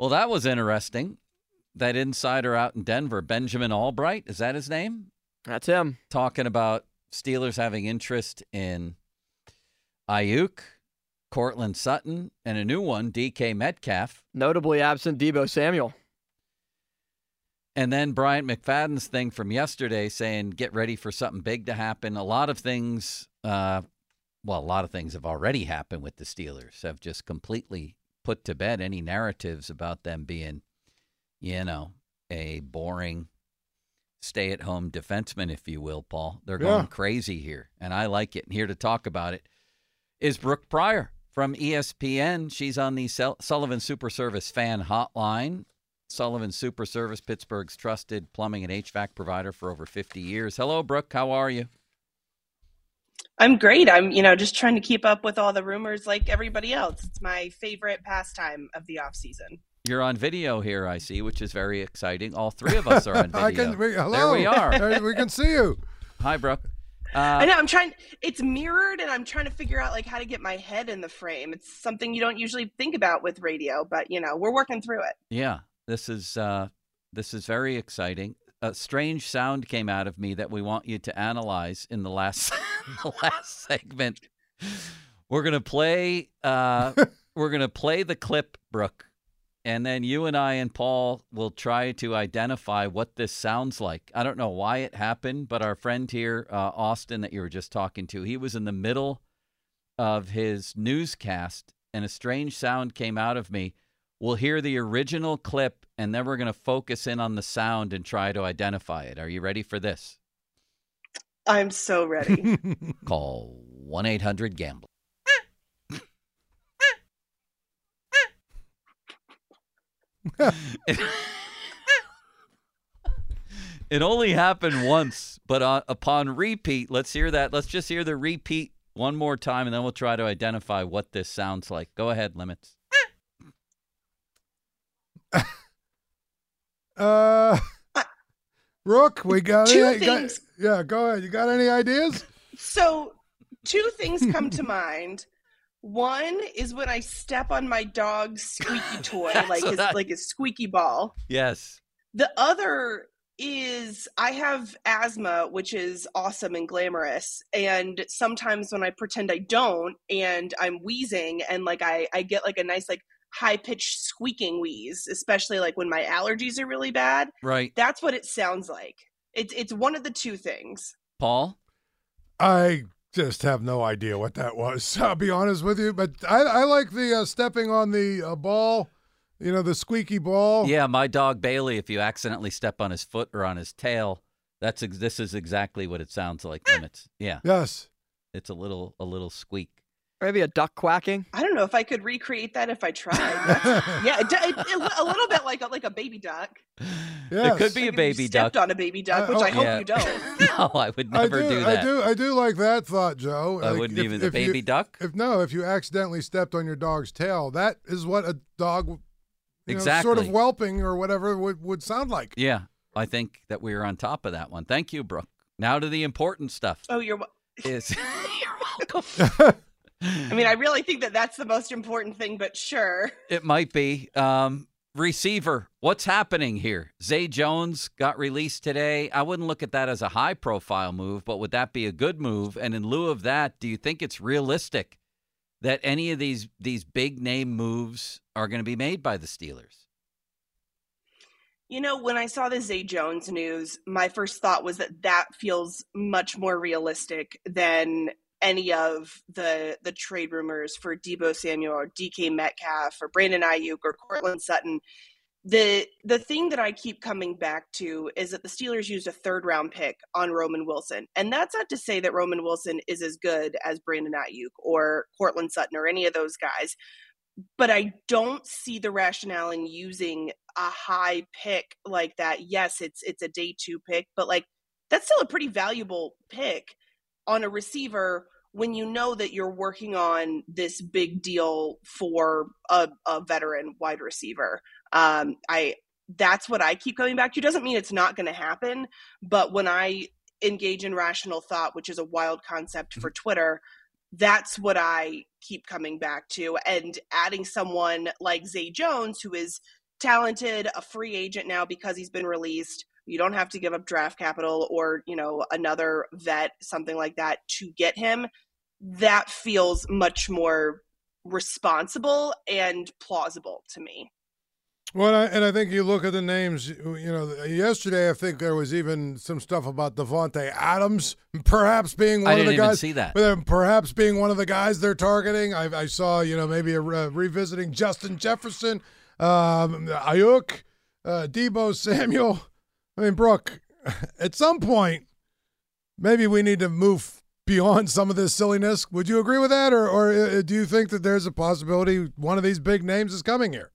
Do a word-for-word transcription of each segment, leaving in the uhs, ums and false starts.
Well, that was interesting. That insider out in Denver, Benjamin Albright, is that his name? That's him. Talking about Steelers having interest in Ayuk, Cortland Sutton, and a new one, D K Metcalf. Notably absent Deebo Samuel. And then Bryant McFadden's thing from yesterday saying, get ready for something big to happen. A lot of things, uh, well, a lot of things have already happened with the Steelers, have just completely put to bed any narratives about them being, you know, a boring stay-at-home defenseman, if you will, Paul. They're going yeah. crazy here, and I like it. And here to talk about it is Brooke Pryor from E S P N. She's on the Sullivan Super Service fan hotline. Sullivan Super Service, Pittsburgh's trusted plumbing and H V A C provider for over fifty years. Hello, Brooke. How are you? I'm great. I'm, you know, just trying to keep up with all the rumors like everybody else. It's my favorite pastime of the off season. You're on video here, I see, which is very exciting. All three of us are on video. I can, we, hello. There we are. We can see you. Hi, Brooke. Uh, I know. I'm trying. It's mirrored, and I'm trying to figure out like how to get my head in the frame. It's something you don't usually think about with radio, but you know, we're working through it. Yeah, this is uh, this is very exciting. A strange sound came out of me that we want you to analyze in the last the last segment. We're gonna play. Uh, we're gonna play the clip, Brooke. And then you and I and Paul will try to identify what this sounds like. I don't know why it happened, but our friend here, uh, Austin, that you were just talking to, he was in the middle of his newscast, and a strange sound came out of me. We'll hear the original clip, and then we're going to focus in on the sound and try to identify it. Are you ready for this? I'm so ready. Call one eight hundred gambler. it, it only happened once, but uh, upon repeat, let's hear that. Let's just hear the repeat one more time, and then we'll try to identify what this sounds like. Go ahead, Limits. uh, Brooke, we got two any, things. Got, yeah, go ahead. You got any ideas? So, two things come to mind. One is when I step on my dog's squeaky toy, like his, I... like his squeaky ball. Yes. The other is I have asthma, which is awesome and glamorous. And sometimes when I pretend I don't and I'm wheezing and like I, I get like a nice like high pitched squeaking wheeze, especially like when my allergies are really bad. Right. That's what it sounds like. It's it's one of the two things. Paul? I just have no idea what that was, I'll be honest with you. But I, I like the uh, stepping on the uh, ball, you know, the squeaky ball. Yeah, my dog Bailey, if you accidentally step on his foot or on his tail, that's ex- this is exactly what it sounds like, Limits. Yeah. Yes. It's a little a little squeak. Maybe a duck quacking. I don't know if I could recreate that if I tried. yeah, it, it, it, a little bit like a, like a baby duck. Yes. It could be like a baby you stepped duck. on a baby duck, Uh, which oh, I hope yeah. you don't. No, I would never I do, do that. I do. I do like that thought, Joe. I like wouldn't if, even the if baby you, duck. If no, if you accidentally stepped on your dog's tail, that is what a dog, you exactly, know, sort of whelping or whatever would, would sound like. Yeah, I think that we were on top of that one. Thank you, Brooke. Now to the important stuff. Oh, you're is you're welcome. I mean, I really think that that's the most important thing, but sure. It might be. Um, receiver, what's happening here? Zay Jones got released today. I wouldn't look at that as a high-profile move, but would that be a good move? And in lieu of that, do you think it's realistic that any of these these big-name moves are going to be made by the Steelers? You know, when I saw the Zay Jones news, my first thought was that that feels much more realistic than any of the the trade rumors for Deebo Samuel or D K Metcalf or Brandon Ayuk or Cortland Sutton. The the thing that I keep coming back to is that the Steelers used a third round pick on Roman Wilson. And that's not to say that Roman Wilson is as good as Brandon Ayuk or Cortland Sutton or any of those guys. But I don't see the rationale in using a high pick like that. Yes, it's it's a day two pick, but like that's still a pretty valuable pick on a receiver when you know that you're working on this big deal for a, a veteran wide receiver. Um, I that's what I keep coming back to. Doesn't mean it's not going to happen, but when I engage in rational thought, which is a wild concept for Twitter, that's what I keep coming back to. And adding someone like Zay Jones, who is talented, a free agent now because he's been released. You don't have to give up draft capital or, you know, another vet, something like that to get him. That feels much more responsible and plausible to me. Well, I, and I think you look at the names, you know, yesterday I think there was even some stuff about Devontae Adams perhaps being one I of didn't the guys. even see that. But perhaps being one of the guys they're targeting. I, I saw, you know, maybe a, uh, revisiting Justin Jefferson, um, Ayuk, uh, Deebo Samuel. I mean, Brooke, at some point, maybe we need to move beyond some of this silliness. Would you agree with that? Or, or uh, do you think that there's a possibility one of these big names is coming here?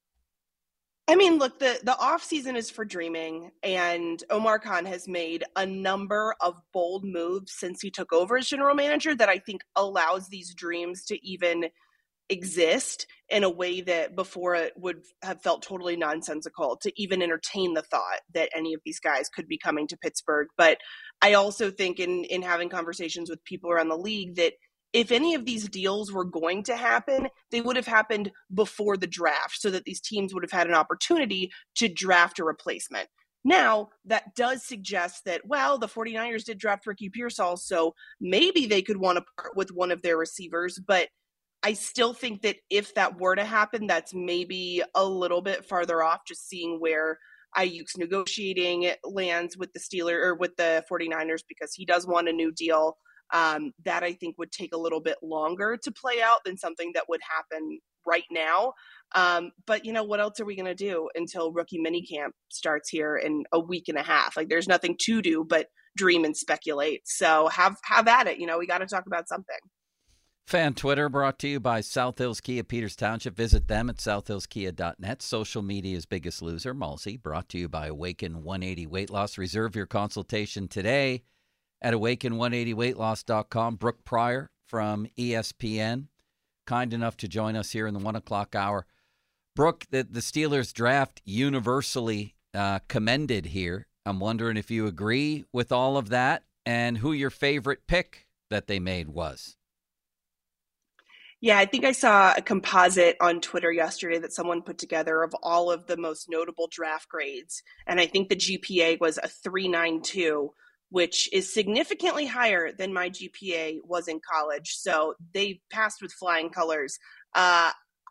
I mean, look, the, the offseason is for dreaming, and Omar Khan has made a number of bold moves since he took over as general manager that I think allows these dreams to even exist in a way that before it would have felt totally nonsensical to even entertain the thought that any of these guys could be coming to Pittsburgh. But I also think in, in having conversations with people around the league that if any of these deals were going to happen, they would have happened before the draft so that these teams would have had an opportunity to draft a replacement. Now, that does suggest that, well, the 49ers did draft Ricky Pearsall, so maybe they could want to part with one of their receivers. But I still think that if that were to happen, that's maybe a little bit farther off, just seeing where Ayuk's negotiating lands with the Steelers or with the 49ers, because he does want a new deal. Um, that I think would take a little bit longer to play out than something that would happen right now. Um, but, you know, what else are we going to do until rookie minicamp starts here in a week and a half? Like, there's nothing to do but dream and speculate. So have have at it. You know, we got to talk about something. Fan Twitter brought to you by South Hills Kia, Peters Township. Visit them at south hills kia dot net. Social media's biggest loser, Mulsey, brought to you by Awaken one eighty Weight Loss. Reserve your consultation today at awaken one eighty weight loss dot com. Brooke Pryor from E S P N, kind enough to join us here in the one o'clock hour. Brooke, the, the Steelers draft universally uh, commended here. I'm wondering if you agree with all of that and who your favorite pick that they made was. Yeah, I think I saw a composite on Twitter yesterday that someone put together of all of the most notable draft grades. And I think the G P A was a three ninety-two, which is significantly higher than my G P A was in college. So they passed with flying colors. Uh,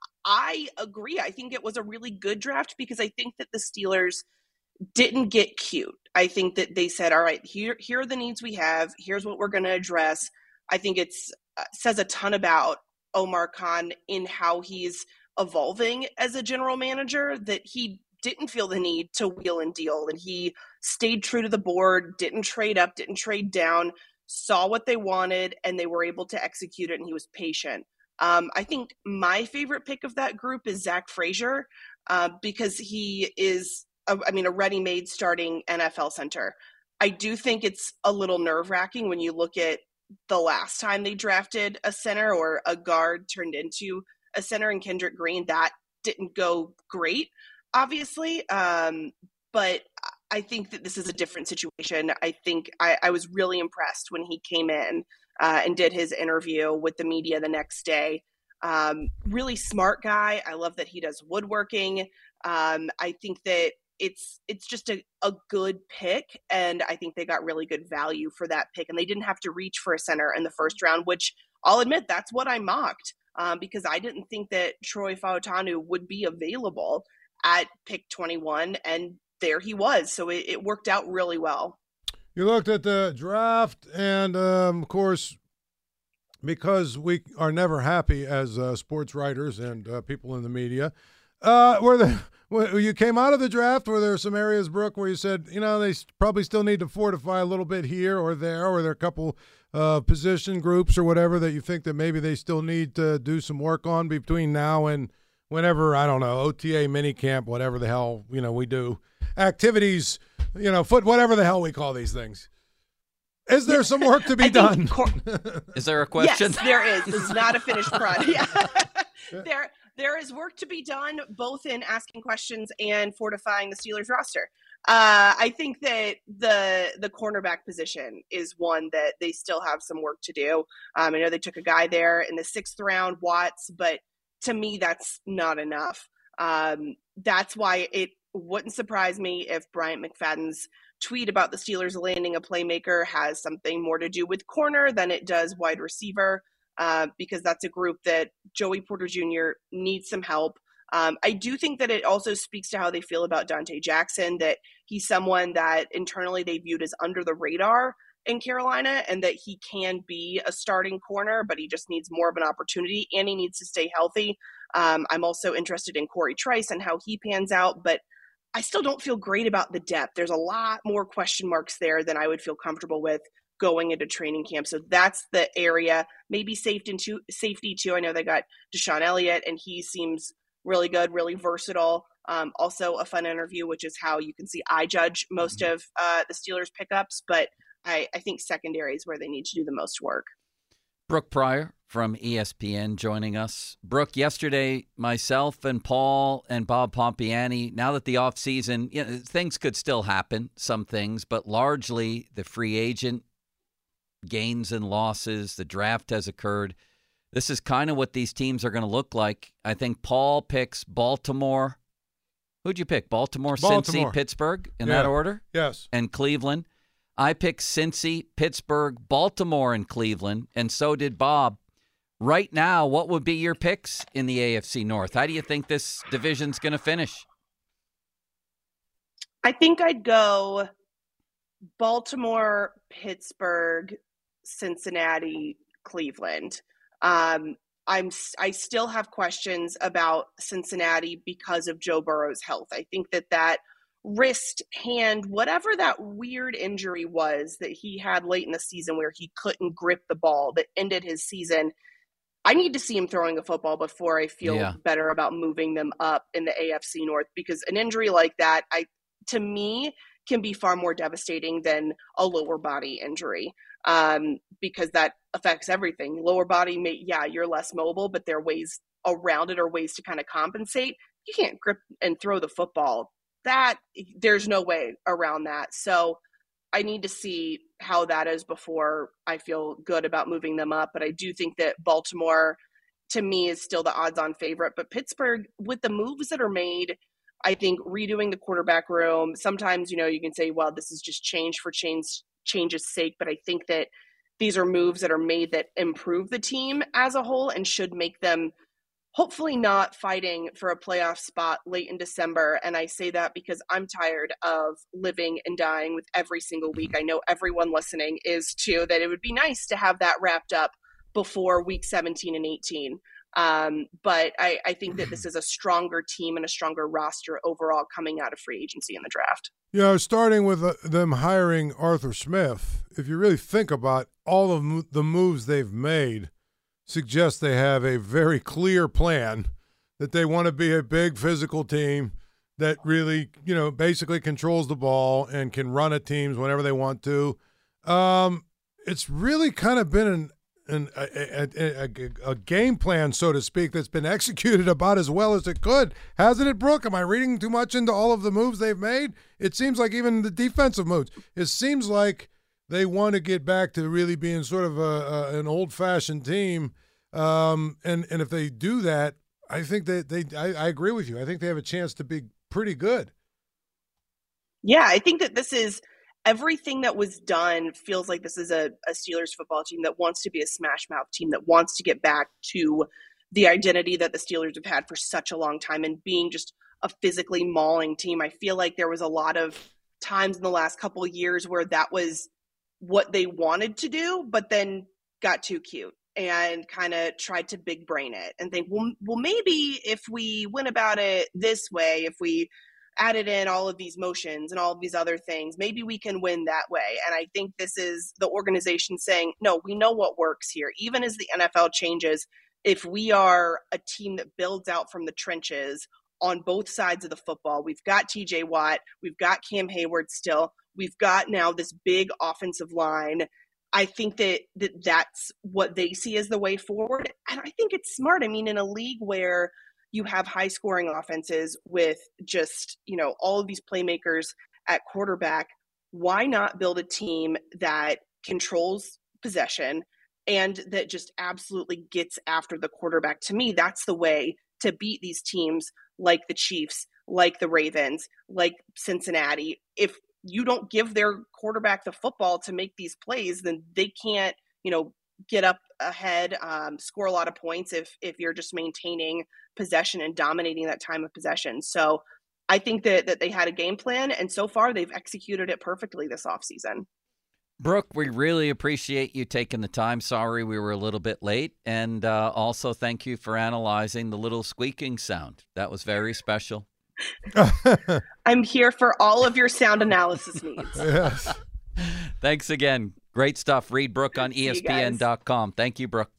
I agree. I think it was a really good draft because I think that the Steelers didn't get cute. I think that they said, all right, here, here are the needs we have. Here's what we're going to address. I think it's uh, says a ton about Omar Khan in how he's evolving as a general manager, that he didn't feel the need to wheel and deal, and he stayed true to the board, didn't trade up, didn't trade down, saw what they wanted, and they were able to execute it, and he was patient. Um, I think my favorite pick of that group is Zach Frazier, uh, because he is, a, I mean, a ready-made starting N F L center. I do think it's a little nerve-wracking when you look at the last time they drafted a center or a guard turned into a center in Kendrick Green. That didn't go great, obviously. Um, but I think that this is a different situation. I think I, I was really impressed when he came in uh, and did his interview with the media the next day. Um, really smart guy. I love that he does woodworking. Um, I think that it's it's just a, a good pick, and I think they got really good value for that pick, and they didn't have to reach for a center in the first round, which I'll admit that's what I mocked um, because I didn't think that Troy Fautanu would be available at pick twenty-one, and there he was. So it, it worked out really well. You looked at the draft, and um, of course, because we are never happy as uh, sports writers and uh, people in the media, uh, were there when you came out of the draft, were there some areas, Brooke, where you said, you know, they probably still need to fortify a little bit here or there, or there are a couple uh, position groups or whatever that you think that maybe they still need to do some work on between now and whenever, I don't know, O T A, minicamp, whatever the hell, you know, we do, activities, you know, foot, whatever the hell we call these things. Is there some work to be done? Cor- is there a question? Yes, there is. It's not a finished product. Yeah. there, there is work to be done, both in asking questions and fortifying the Steelers roster. Uh, I think that the the cornerback position is one that they still have some work to do. Um, I know they took a guy there in the sixth round, Watts, but to me, that's not enough. Um, that's why it wouldn't surprise me if Bryant McFadden's tweet about the Steelers landing a playmaker has something more to do with corner than it does wide receiver, uh, because that's a group that Joey Porter Junior needs some help. Um, I do think that it also speaks to how they feel about Dante Jackson, that he's someone that internally they viewed as under the radar in Carolina, and that he can be a starting corner, but he just needs more of an opportunity and he needs to stay healthy. Um, I'm also interested in Corey Trice and how he pans out, but I still don't feel great about the depth. There's a lot more question marks there than I would feel comfortable with going into training camp. So that's the area. Maybe safety too. Safety too. I know they got Deshaun Elliott, and he seems really good, really versatile. Um, also a fun interview, which is how you can see I judge most of uh, the Steelers pickups. But I, I think secondary is where they need to do the most work. Brooke Pryor from E S P N joining us. Brooke, yesterday, myself and Paul and Bob Pompiani, now that the offseason, you know, things could still happen, some things, but largely the free agent gains and losses, the draft has occurred. This is kind of what these teams are going to look like. I think Paul picks Baltimore. Who'd you pick? Baltimore, Baltimore. Cincy, Pittsburgh, in Yeah. that order? Yes. And Cleveland. I picked Cincy, Pittsburgh, Baltimore, and Cleveland, and so did Bob. Right now, what would be your picks in the A F C North? How do you think this division's going to finish? I think I'd go Baltimore, Pittsburgh, Cincinnati, Cleveland. Um, I'm I still have questions about Cincinnati because of Joe Burrow's health. I think that that wrist, hand, whatever that weird injury was that he had late in the season where he couldn't grip the ball that ended his season, I need to see him throwing a football before I feel Yeah. better about moving them up in the A F C North, because an injury like that, I to me, can be far more devastating than a lower body injury, um, because that affects everything. Lower body, may, yeah, you're less mobile, but there are ways around it or ways to kind of compensate. You can't grip and throw the football. That there's no way around that. So I need to see how that is before I feel good about moving them up. But I do think that Baltimore, to me, is still the odds-on favorite. But Pittsburgh, with the moves that are made, I think redoing the quarterback room, sometimes, you know, you can say, well, this is just change for change, change's sake. But I think that these are moves that are made that improve the team as a whole and should make them hopefully not fighting for a playoff spot late in December. And I say that because I'm tired of living and dying with every single week. I know everyone listening is too, that it would be nice to have that wrapped up before week seventeen and eighteen. Um, but I, I think that this is a stronger team and a stronger roster overall coming out of free agency in the draft. You know, starting with uh, them hiring Arthur Smith, if you really think about all of mo- the moves they've made, suggests they have a very clear plan, that they want to be a big physical team that really, you know, basically controls the ball and can run at teams whenever they want to. Um, it's really kind of been an, an a, a, a, a game plan, so to speak, that's been executed about as well as it could. Hasn't it, Brooke? Am I reading too much into all of the moves they've made? It seems like even the defensive moves, it seems like they want to get back to really being sort of a, a, an old-fashioned team, um, and and if they do that, I think that they. I, I agree with you. I think they have a chance to be pretty good. Yeah, I think that this is everything that was done. Feels like this is a, a Steelers football team that wants to be a smash mouth team, that wants to get back to the identity that the Steelers have had for such a long time and being just a physically mauling team. I feel like there was a lot of times in the last couple of years where that was what they wanted to do, but then got too cute and kind of tried to big brain it and think, well, well, maybe if we went about it this way, if we added in all of these motions and all of these other things, maybe we can win that way. And I think this is the organization saying, no, we know what works here. Even as the N F L changes, if we are a team that builds out from the trenches on both sides of the football, we've got T J Watt, we've got Cam Hayward still, we've got now this big offensive line. I think that, that that's what they see as the way forward. And I think it's smart. I mean, in a league where you have high scoring offenses with just, you know, all of these playmakers at quarterback, why not build a team that controls possession and that just absolutely gets after the quarterback? To me, that's the way to beat these teams like the Chiefs, like the Ravens, like Cincinnati. If you don't give their quarterback the football to make these plays, then they can't, you know, get up ahead, um, score a lot of points if if you're just maintaining possession and dominating that time of possession. So I think that that they had a game plan, and so far they've executed it perfectly this offseason. Brooke, we really appreciate you taking the time. Sorry we were a little bit late. And uh, also thank you for analyzing the little squeaking sound. That was very special. I'm here for all of your sound analysis needs. Yes. Thanks again. Great stuff. Read Brooke on E S P N dot com. Thank you, Brooke.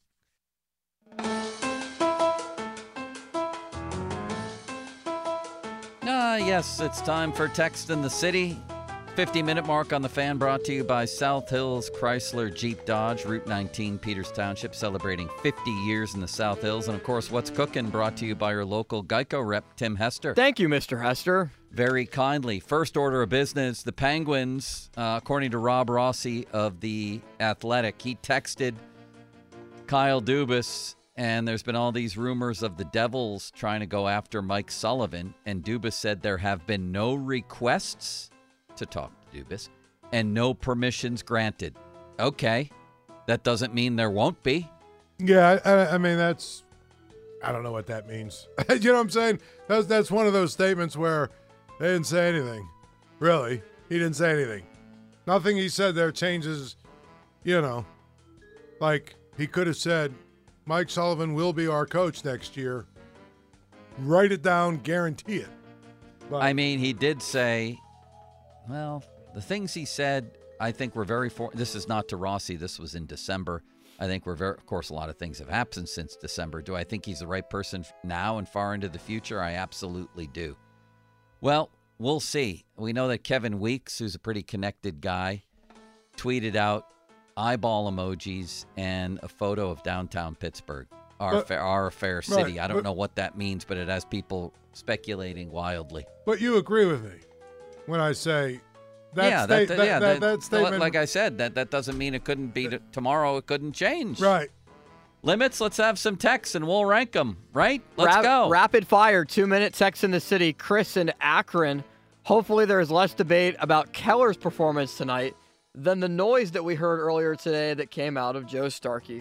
Ah, yes, it's time for Text in the City. fifty-minute mark on the Fan, brought to you by South Hills Chrysler Jeep Dodge, Route nineteen, Peters Township, celebrating fifty years in the South Hills. And, of course, What's Cooking, brought to you by your local Geico rep, Tim Hester. Thank you, Mister Hester. Very kindly. First order of business, the Penguins, uh, according to Rob Rossi of The Athletic, he texted Kyle Dubas, and there's been all these rumors of the Devils trying to go after Mike Sullivan, and Dubas said there have been no requests to talk to Dubas and no permissions granted. Okay, that doesn't mean there won't be. Yeah, I, I mean, that's, I don't know what that means. You know what I'm saying? That's, that's one of those statements where they didn't say anything. Really, he didn't say anything. Nothing he said there changes, you know, like he could have said, Mike Sullivan will be our coach next year. Write it down, guarantee it. But, I mean, he did say, well, the things he said, I think were very, for- this is not to Rossi, this was in December. I think we're very, of course, a lot of things have happened since December. Do I think he's the right person now and far into the future? I absolutely do. Well, we'll see. We know that Kevin Weeks, who's a pretty connected guy, tweeted out eyeball emojis and a photo of downtown Pittsburgh, our, But- fair, our fair city. right, I don't but- know what that means, but it has people speculating wildly. but you agree with me when I say that, yeah, sta- that, that, yeah, that, that- that statement. like I said, that, that doesn't mean it couldn't be t- tomorrow. It couldn't change. Right. Limits, let's have some texts and we'll rank them, right? Let's Rap- go. Rapid fire, two-minute text in the city. Chris in Akron. Hopefully there's less debate about Keller's performance tonight than the noise that we heard earlier today that came out of Joe Starkey.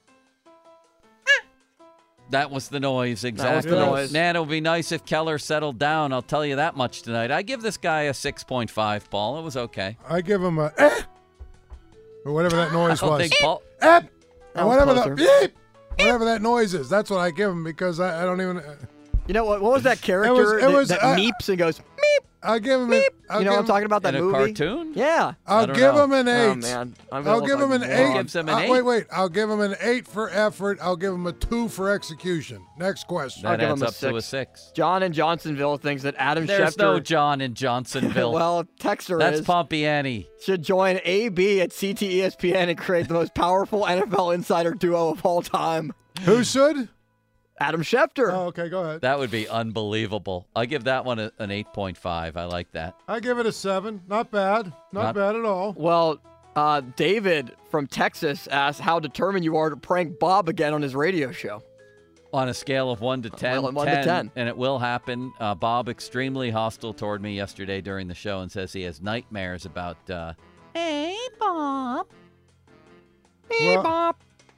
That was the noise, That was exactly. the noise. Man, it would be nice if Keller settled down. I'll tell you that much tonight. I give this guy a six point five, Paul. It was okay. I give him a eh, or whatever that noise I don't was. think Paul. Eh, That or was whatever closer. the beep, whatever that noise is. That's what I give him because I, I don't even. You know what? What was that character it that, was, that uh, meeps and goes meep? I'll give him. An, I'll You know give what I'm talking about? That In a movie. cartoon? Yeah. I'll I don't give know. him an eight. Oh man. I'm gonna I'll look give him like an a eight. moron. Gives him an Uh, eight? Wait, wait. I'll give him an eight for effort. I'll give him a two for execution. Next question. I'll That give adds him a up to a six. six. John in Johnsonville thinks that Adam There's Schefter. no John in Johnsonville. well, Texter That's is. Pompiani. should join A B at C T E S P N and create the most powerful N F L insider duo of all time. Who should? Adam Schefter. Oh, okay, go ahead. That would be unbelievable. I give that one a, an eight point five. I like that. I give it a seven. Not bad. Not, Not- bad at all. Well, uh, David from Texas asked how determined you are to prank Bob again on his radio show. On a scale of one to ten, Well, one to ten. and it will happen. Uh, Bob extremely hostile toward me yesterday during the show and says he has nightmares about. Uh, hey, Bob. Hey, Well- Bob.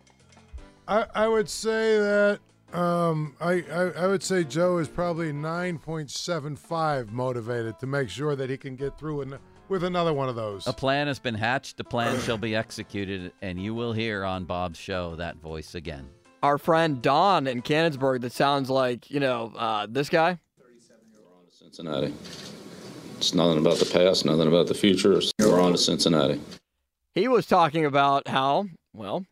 I, I would say that um, I, I I would say Joe is probably nine point seven five motivated to make sure that he can get through an, with another one of those. A plan has been hatched. The plan shall be executed, and you will hear on Bob's show that voice again. Our friend Don in Canonsburg that sounds like, you know, uh, this guy. Cincinnati. It's nothing about the past, nothing about the future. We're on to Cincinnati. He was talking about how, well,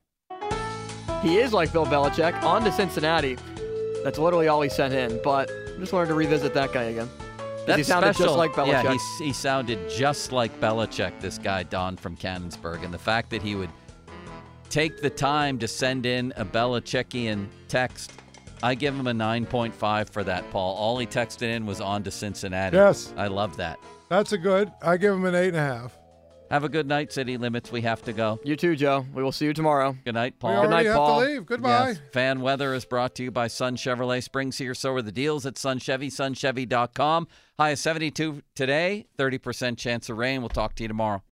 he is like Bill Belichick, on to Cincinnati. That's literally all he sent in, but I just wanted to revisit that guy again. 'Cause That's he sounded special. just like Belichick. Yeah, he, he sounded just like Belichick, this guy, Don from Canonsburg. And the fact that he would take the time to send in a Belichickian text, I give him a nine point five for that, Paul. All he texted in was on to Cincinnati. Yes. I love that. That's a good. I give him an eight and a half. Have a good night, City Limits. We have to go. You too, Joe. We will see you tomorrow. Good night, We Paul. already night, have Paul. to leave. Goodbye. Yes. Fan weather is brought to you by Sun Chevrolet. Spring's here, so are the deals at Sun Chevy, sun chevy dot com. High of seventy-two today, thirty percent chance of rain. We'll talk to you tomorrow.